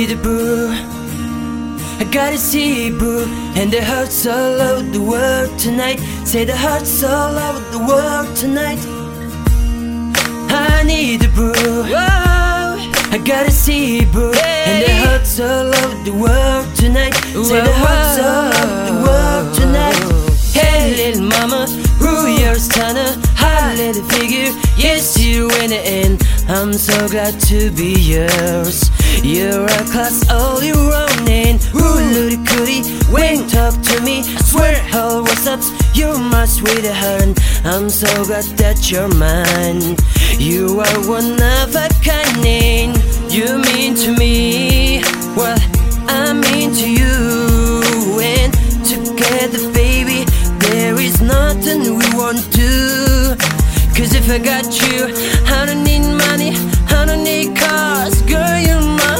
need a boo, I gotta see boo. And the hearts all over the world tonight. Say the hearts all over the world tonight. I need a boo, whoa, I gotta see boo. And the hearts all over the world tonight. Say the hearts all over the world tonight. Hey little mama, who you're a stunner, hot little figure, yes you in the end. I'm so glad to be yours. You're a class all your own, and ooh looty cootie, when talk to me, I swear all what's up, you're my sweetheart. I'm so glad that you're mine. You are one of a kind, and you mean to me what I mean to you. And together baby, there is nothing we won't do. Cause if I got you, I don't need money, I don't need cars, girl you're my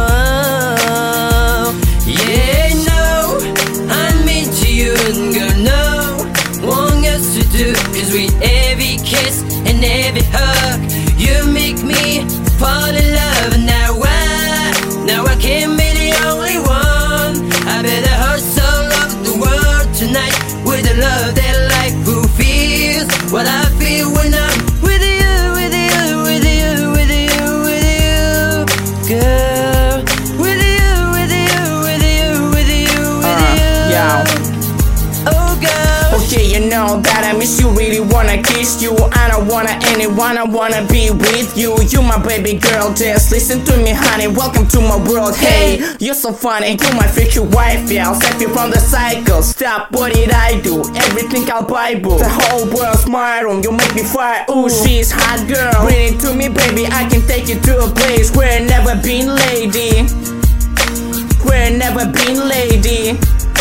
home. Yeah, no, I'm into you, and girl no one else to do. Cause with every kiss and every hug, you make me fall in love. And now I can't be the only one. I bet the hearts all over the world tonight. With the love that life who feels what I feel when I'm with you, with you, with you, with you, with you, girl. With you, with you, with you, with you, with you. Yeah. Oh girl. Okay, you know that I miss you, really wanna kiss you. I don't wanna anyone, I wanna be with you. You my baby girl, just listen to me honey. Welcome to my world, hey, you're so funny. You my future wife, yeah, I'll save you from the cycle. Stop, what did I do? Everything I'll buy, boo. The whole world's my room, you make me fire. Ooh, she's hot girl. Bring it to me baby, I can take you to a place where never been lady. Where never been lady.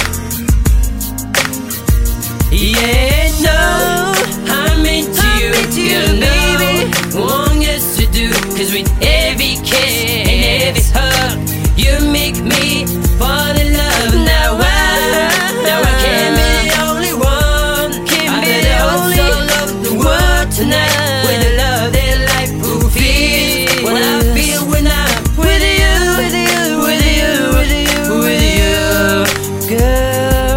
Yeah, no, I'm into you, girl, baby. One else to do, cause with every kiss and every hug, you make me fall in love. Now I can't be the only one. I bet the hearts all over the world tonight. With the love that life will feel what I feel when I'm with you, with you, with you, with you, with you, girl.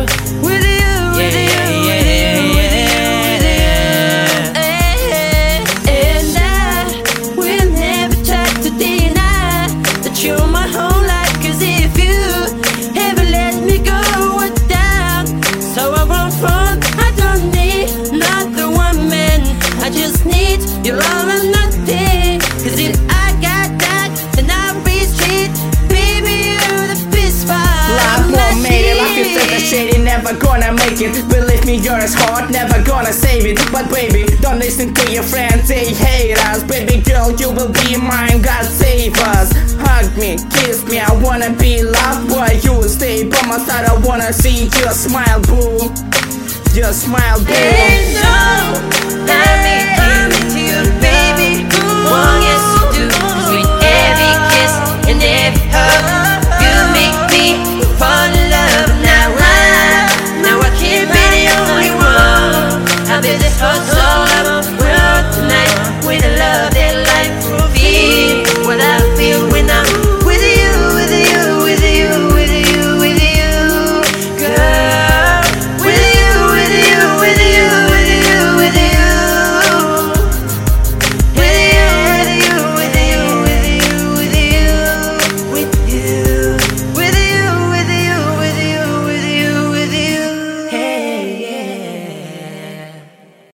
You're my whole life, cause if you ever let me go, we're down. So I won't run, I don't need another woman. I just need your love and nothing. Cause if I got that, then I'll reach it. Baby, you're the best part. Life won't make it, life is such a shady, never gonna make it. Believe me, you're as hard, never gonna save it. But baby, don't listen to your friends, they hate us. Baby girl, you will be mine, God save us. Hug me, kiss me, I wanna be loved. Boy, you will stay by my side, I wanna see your smile, boo. Your smile, boo. Hey, no, I'm into you, baby. One yes.